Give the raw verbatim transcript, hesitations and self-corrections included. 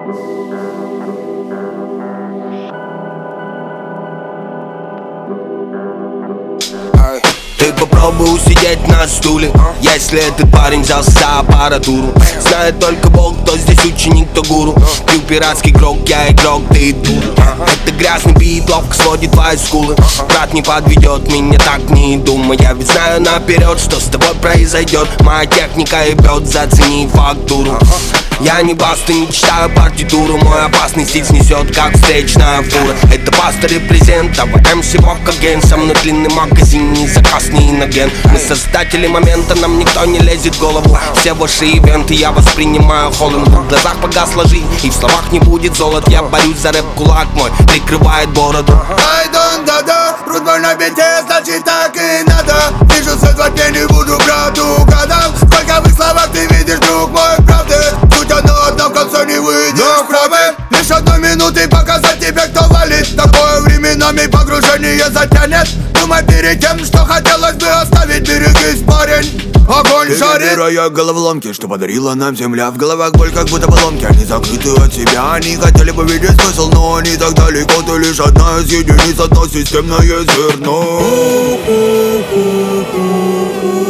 Ты попробуй усидеть на стуле, если этот парень взялся за аппаратуру. Знает только Бог, кто здесь ученик, кто гуру. Ты пиратский игрок, я игрок, ты дура. Это грязный бит, ловко сводит твои скулы. Брат не подведет меня, так не думай. Я ведь знаю наперед, что с тобой произойдет. Моя техника ебет, зацени фактуру. Я не баста, не читаю партитуру. Мой опасный стиль снесет, как встречная фура. Это пастор репрезент, а эм си Вовка Ген. Со мной длинный магазин, не заказ, не иноген. Мы создатели момента, нам никто не лезет в голову. Все ваши ивенты я воспринимаю холодно. В глазах погасла жизнь, и в словах не будет золот. Я борюсь за рэп, кулак мой прикрывает бороду. I don't да-да, рут мой на бите, значит так и надо. Вижу свет во тьме, не буду брату гадам. Сколько в их словах ты видишь, друг мой, правды. Суть одно, одно в конце не выйдешь правы. Лишь одной минуты показать тебе, кто валит. Такое временами погружение затянет. Думай перед тем, что хотелось бы оставить. Берегись, парень, огонь ты жарит. Ты головоломки, что подарила нам земля. В головах боль, как будто поломки. Они закрыты от себя, они хотели бы видеть смысл, но они так далеко. Ты лишь одна из единиц, одно системное зерно.